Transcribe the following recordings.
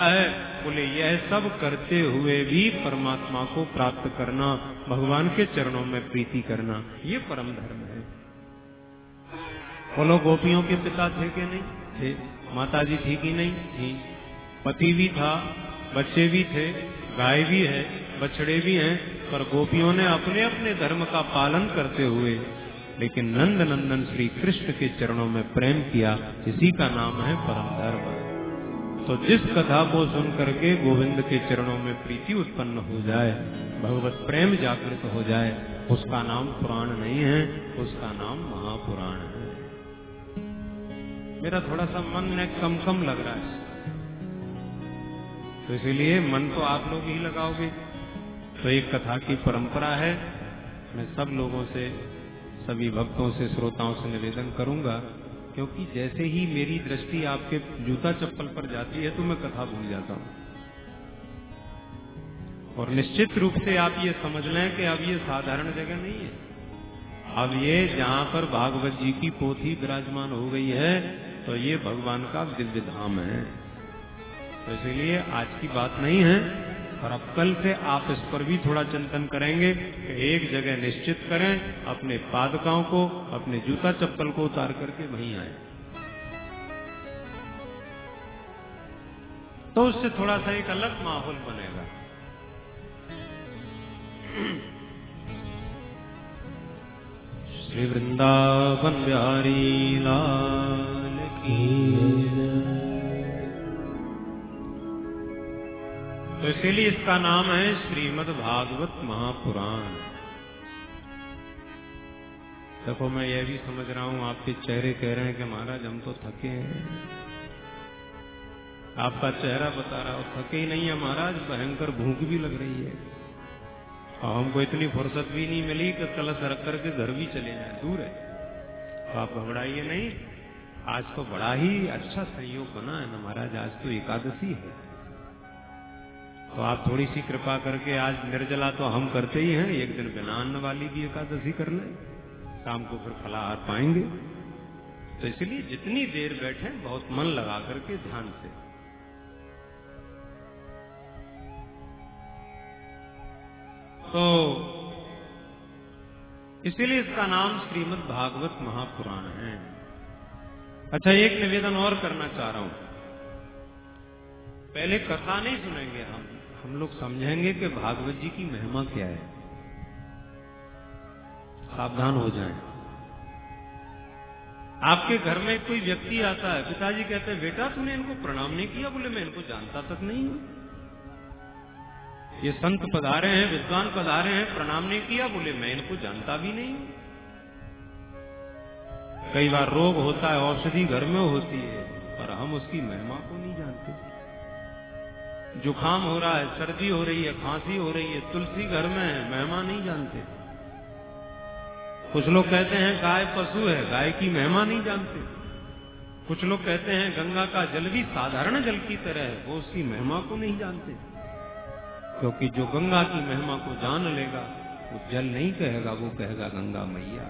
है? बोले यह सब करते हुए भी परमात्मा को प्राप्त करना, भगवान के चरणों में प्रीति करना, ये परम धर्म है। बोलो गोपियों के पिता थे कि नहीं थे? माता जी थी कि नहीं थी? पति भी था, बच्चे भी थे, गाय भी है, बछड़े भी हैं, पर गोपियों ने अपने अपने धर्म का पालन करते हुए लेकिन नंद नंदन श्री कृष्ण के चरणों में प्रेम किया। इसी का नाम है परम धर्म। तो जिस कथा को सुन करके गोविंद के चरणों में प्रीति उत्पन्न हो जाए, भगवत प्रेम जागृत हो जाए, उसका नाम पुराण नहीं है, उसका नाम महापुराण है। मेरा थोड़ा सा मन में कम लग रहा है, तो इसीलिए मन तो आप लोग ही लगाओगे। तो एक कथा की परंपरा है, मैं सब लोगों से, सभी भक्तों से, श्रोताओं से निवेदन करूंगा, क्योंकि जैसे ही मेरी दृष्टि आपके जूता चप्पल पर जाती है तो मैं कथा भूल जाता हूँ। और निश्चित रूप से आप ये समझ लें कि अब ये साधारण जगह नहीं है। अब ये जहाँ पर भागवत जी की पोथी विराजमान हो गई है, तो ये भगवान का दिव्य धाम है। तो इसीलिए आज की बात नहीं है, और अब कल से आप इस पर भी थोड़ा चिंतन करेंगे कि एक जगह निश्चित करें, अपने पादुकाओं को, अपने जूता चप्पल को उतार करके वहीं आए, तो उससे थोड़ा सा एक अलग माहौल बनेगा। श्री वृंदावन बिहारी लाल की। तो इसीलिए इसका नाम है श्रीमद् भागवत महापुराण। देखो मैं यह भी समझ रहा हूं, आपके चेहरे कह रहे हैं कि महाराज हम तो थके हैं। आपका चेहरा बता रहा हो थके ही नहीं है महाराज, भयंकर भूख भी लग रही है, और हमको इतनी फुर्सत भी नहीं मिली कि कलश रख करके घर भी चले जाए, दूर है। तो आप घबराइए नहीं, आज तो बड़ा ही अच्छा संयोग बना है ना महाराज, आज तो एकादशी है। तो आप थोड़ी सी कृपा करके, आज निर्जला तो हम करते ही हैं, एक दिन बिना अन्न वाली भी एकादशी कर लें, शाम को फिर फलाहार पाएंगे। तो इसलिए जितनी देर बैठे बहुत मन लगा करके ध्यान से। तो इसीलिए इसका नाम श्रीमद् भागवत महापुराण है। अच्छा, एक निवेदन और करना चाह रहा हूं। पहले कथा नहीं सुनेंगे हम लोग समझेंगे कि भागवत जी की महिमा क्या है। सावधान हो जाएं। आपके घर में कोई व्यक्ति आता है, पिताजी कहते हैं बेटा तूने इनको प्रणाम नहीं किया। बोले मैं इनको जानता तक नहीं हूं, ये संत पधारे हैं, विद्वान पधारे हैं, प्रणाम नहीं किया। बोले मैं इनको जानता भी नहीं हूं। कई बार रोग होता है, औषधि घर में होती है, पर हम उसकी महिमा को नहीं जानते। जुकाम हो रहा है, सर्दी हो रही है, खांसी हो रही है, तुलसी घर में है, महिमा नहीं जानते। कुछ लोग कहते हैं गाय पशु है, गाय की महिमा नहीं जानते। कुछ लोग कहते हैं गंगा का जल भी साधारण जल की तरह है, वो उसकी महिमा को नहीं जानते। क्योंकि जो गंगा की महिमा को जान लेगा वो जल नहीं कहेगा, वो कहेगा गंगा मैया।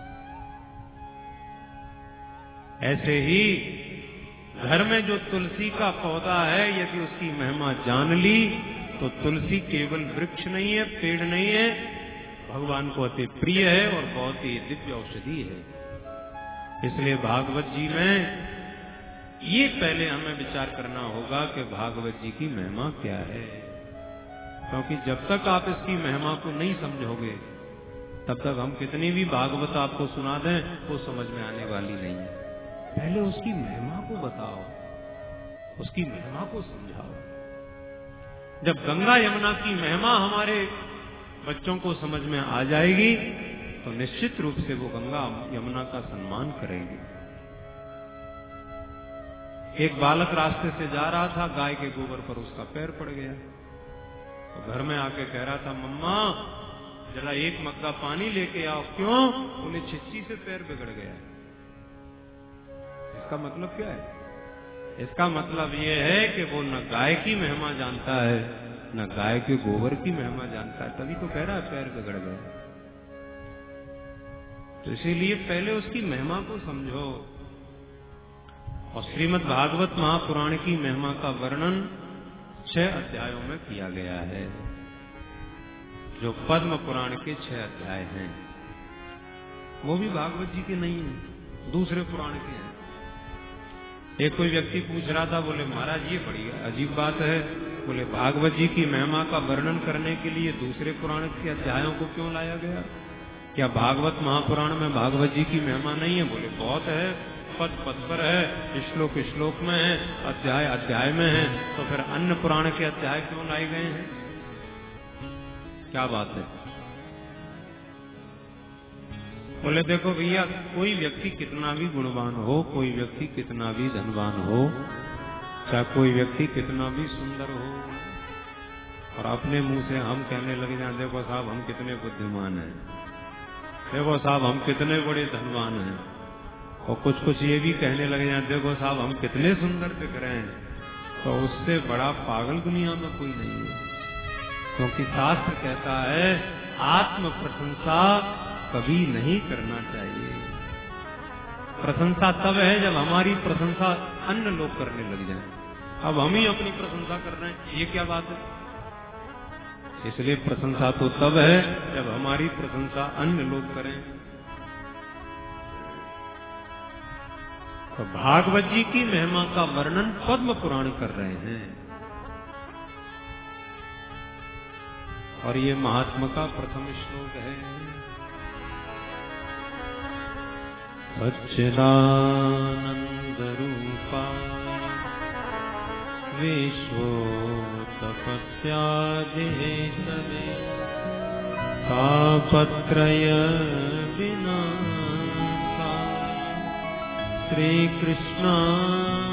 ऐसे ही घर में जो तुलसी का पौधा है, यदि उसकी महिमा जान ली तो तुलसी केवल वृक्ष नहीं है, पेड़ नहीं है, भगवान को अति प्रिय है और बहुत ही दिव्य औषधि है। इसलिए भागवत जी में ये पहले हमें विचार करना होगा कि भागवत जी की महिमा क्या है। क्योंकि जब तक आप इसकी महिमा को नहीं समझोगे, तब तक हम कितनी भी भागवत आपको सुना दें वो समझ में आने वाली नहीं है। पहले उसकी महिमा को बताओ, उसकी महिमा को समझाओ। जब गंगा यमुना की महिमा हमारे बच्चों को समझ में आ जाएगी तो निश्चित रूप से वो गंगा यमुना का सम्मान करेंगे। एक बालक रास्ते से जा रहा था, गाय के गोबर पर उसका पैर पड़ गया, तो घर में आके कह रहा था मम्मा जरा एक मग्गा पानी लेके आओ। क्यों? बोले छिच्ची से पैर बिगड़ गया। इसका मतलब क्या है? इसका मतलब ये है कि वो न गाय की महिमा जानता है, न गाय के गोबर की महिमा जानता है, तभी तो कह रहा है पैर बिगड़ गए। तो इसीलिए पहले उसकी महिमा को समझो। और श्रीमद् भागवत महापुराण की महिमा का वर्णन 6 अध्यायों में किया गया है, जो पद्म पुराण के 6 अध्याय हैं। वो भी भागवत जी के नहीं है, दूसरे पुराण के हैं। एक कोई व्यक्ति पूछ रहा था, बोले महाराज ये बड़ी अजीब बात है, बोले भागवत जी की महिमा का वर्णन करने के लिए दूसरे पुराण के अध्यायों को क्यों लाया गया? क्या भागवत महापुराण में भागवत जी की महिमा नहीं है? बोले बहुत है, पद पद पर है, श्लोक श्लोक में है, अध्याय अध्याय में है, तो फिर अन्य पुराण के अध्याय क्यों लाए गए हैं? क्या बात है? बोले देखो भैया, कोई व्यक्ति कितना भी गुणवान हो, कोई व्यक्ति कितना भी धनवान हो, चाहे कोई व्यक्ति कितना भी सुंदर हो, और अपने मुंह से हम कहने लगे जाए देखो साहब हम कितने बुद्धिमान हैं, देखो साहब हम कितने बड़े धनवान हैं, और कुछ ये भी कहने लगे जाए देखो साहब हम कितने सुंदर दिख रहे हैं, तो उससे बड़ा पागल दुनिया में कोई नहीं है। क्योंकि शास्त्र कहता है आत्म प्रशंसा कभी नहीं करना चाहिए। प्रशंसा तब है जब हमारी प्रशंसा अन्य लोग करने लग जाएं। अब हम ही अपनी प्रशंसा कर रहे हैं, ये क्या बात है? इसलिए प्रशंसा तो तब है जब हमारी प्रशंसा अन्य लोग करें। तो भागवत जी की महिमा का वर्णन पद्म पुराण कर रहे हैं, और ये महात्मा का प्रथम श्लोक है। सच्चिदानंद रूपा विश्वोत्पत्त्यादिहेतवे तापत्रय विनाशाय श्री कृष्णाय